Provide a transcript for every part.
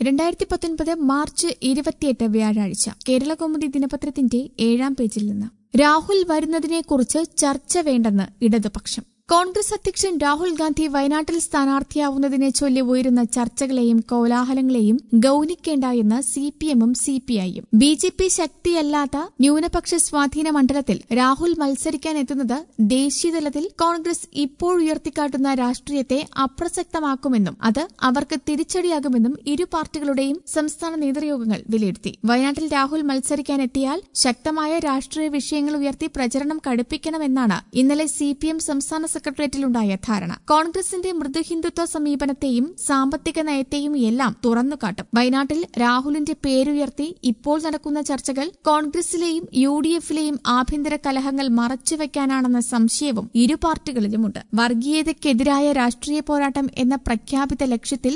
2019 March 28 വ്യാഴാഴ്ച കേരളകൗമുദി ദിനപത്രത്തിന്റെ 7-ാം പേജിൽ നിന്ന് രാഹുൽ വരുന്നതിനെക്കുറിച്ച് ചർച്ച വേണ്ടെന്ന് ഇടതുപക്ഷം. കോൺഗ്രസ് അധ്യക്ഷൻ രാഹുൽ ഗാന്ധി വയനാട്ടിൽ സ്ഥാനാർത്ഥിയാവുന്നതിനെ ചൊല്ലി ഉയരുന്ന ചർച്ചകളെയും കോലാഹലങ്ങളെയും ഗൌനിക്കേണ്ട എന്ന് സിപിഎമ്മും സിപിഐയും. ബിജെപി ശക്തിയല്ലാത്ത ന്യൂനപക്ഷ സ്വാധീന മണ്ഡലത്തിൽ രാഹുൽ മത്സരിക്കാനെത്തുന്നത് ദേശീയതലത്തിൽ കോൺഗ്രസ് ഇപ്പോഴുയർത്തിക്കാട്ടുന്ന രാഷ്ട്രീയത്തെ അപ്രസക്തമാക്കുമെന്നും അത് അവർക്ക് തിരിച്ചടിയാകുമെന്നും ഇരു പാർട്ടികളുടെയും സംസ്ഥാന നേതൃയോഗങ്ങൾ വിലയിരുത്തി. വയനാട്ടിൽ രാഹുൽ മത്സരിക്കാനെത്തിയാൽ ശക്തമായ രാഷ്ട്രീയ വിഷയങ്ങൾ ഉയർത്തി പ്രചരണം കടുപ്പിക്കണമെന്നാണ് ഇന്നലെ സിപിഎം സംസ്ഥാന സെക്രട്ടേറിയറ്റിലുണ്ടായ ധാരണ. കോൺഗ്രസിന്റെ മൃദുഹിന്ദുത്വ സമീപനത്തെയും സാമ്പത്തിക നയത്തെയും എല്ലാം തുറന്നുകാട്ടും. വയനാട്ടിൽ രാഹുലിന്റെ പേരുയർത്തി ഇപ്പോൾ നടക്കുന്ന ചർച്ചകൾ കോൺഗ്രസിലെയും യുഡിഎഫിലെയും ആഭ്യന്തര കലഹങ്ങൾ മറച്ചുവെക്കാനാണെന്ന സംശയവും ഇരു പാർട്ടികളിലുമുണ്ട്. വർഗീയതയ്ക്കെതിരായ രാഷ്ട്രീയ പോരാട്ടം എന്ന പ്രഖ്യാപിത ലക്ഷ്യത്തിൽ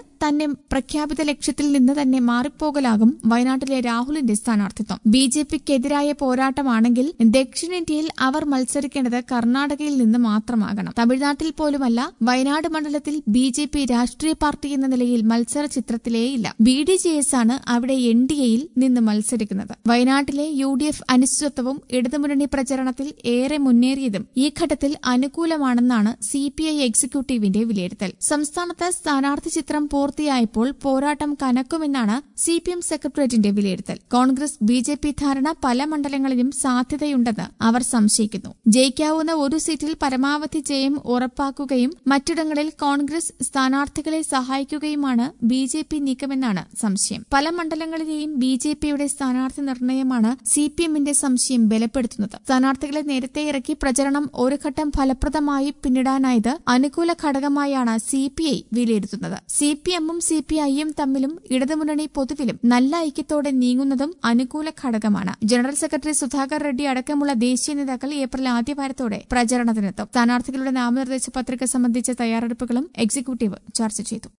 നിന്ന് തന്നെ മാറിപ്പോകലാകും വയനാട്ടിലെ രാഹുലിന്റെ സ്ഥാനാർത്ഥിത്വം. ബിജെപിക്കെതിരായ പോരാട്ടമാണെങ്കിൽ ദക്ഷിണേന്ത്യയിൽ അവർ മത്സരിക്കേണ്ടത് കർണാടകയിൽ നിന്ന് മാത്രമാകണം. തമിഴ്നാട്ടിൽ പോലുമല്ല. വയനാട് മണ്ഡലത്തിൽ ബിജെപി രാഷ്ട്രീയ പാർട്ടി എന്ന നിലയിൽ മത്സര ചിത്രത്തിലേയില്ല. ബിഡിജെഎസ് ആണ് അവിടെ എൻഡിഎയിൽ നിന്ന് മത്സരിക്കുന്നത്. വയനാട്ടിലെ യുഡിഎഫ് അനിശ്ചിതത്വവും ഇടതുമുന്നണി പ്രചരണത്തിൽ ഏറെ മുന്നേറിയതും ഈ ഘട്ടത്തിൽ അനുകൂലമാണെന്നാണ് സിപിഐ എക്സിക്യൂട്ടീവിന്റെ വിലയിരുത്തൽ. സംസ്ഥാനത്ത് സ്ഥാനാർത്ഥി ചിത്രം പൂർത്തിയായപ്പോൾ പോരാട്ടം കനക്കുമെന്നാണ് സിപിഎം സെക്രട്ടേറിയറ്റിന്റെ വിലയിരുത്തൽ. കോൺഗ്രസ് ബിജെപി ധാരണ പല മണ്ഡലങ്ങളിലും സാധ്യതയുണ്ടെന്ന് അവർ സംശയിക്കുന്നു. ജയിക്കാവുന്ന ഒരു സീറ്റിൽ പരമാവധി ജയം ഉറപ്പാക്കുകയും മറ്റിടങ്ങളിൽ കോൺഗ്രസ് സ്ഥാനാർത്ഥികളെ സഹായിക്കുകയുമാണ് ബിജെപി നീക്കമെന്നാണ് സംശയം. പല മണ്ഡലങ്ങളിലെയും ബിജെപിയുടെ സ്ഥാനാർത്ഥി നിർണയമാണ് സിപിഎമ്മിന്റെ സംശയം ബലപ്പെടുത്തുന്നത്. സ്ഥാനാർത്ഥികളെ നേരത്തെ ഇറക്കി പ്രചരണം ഒരു ഘട്ടം ഫലപ്രദമായി പിന്നിടാനായത് അനുകൂല ഘടകമായാണ് സിപിഐ വിലയിരുത്തുന്നത്. സിപിഎമ്മും സിപിഐയും തമ്മിലും ഇടതുമുന്നണി പൊതുവിലും നല്ല ഐക്യത്തോടെ നീങ്ങുന്നതും അനുകൂല ഘടകമാണ്. ജനറൽ സെക്രട്ടറി സുധാകർ റെഡ്ഡി അടക്കമുള്ള ദേശീയ നേതാക്കൾ ഏപ്രിൽ ആദ്യവാരത്തോടെ പ്രചരണത്തിനെത്തും. സ്ഥാനാർത്ഥികളുടെ നാമനിർദ്ദേശ പത്രിക സംബന്ധിച്ച തയ്യാറെടുപ്പുകളും എക്സിക്യൂട്ടീവ് ചർച്ച ചെയ്തു.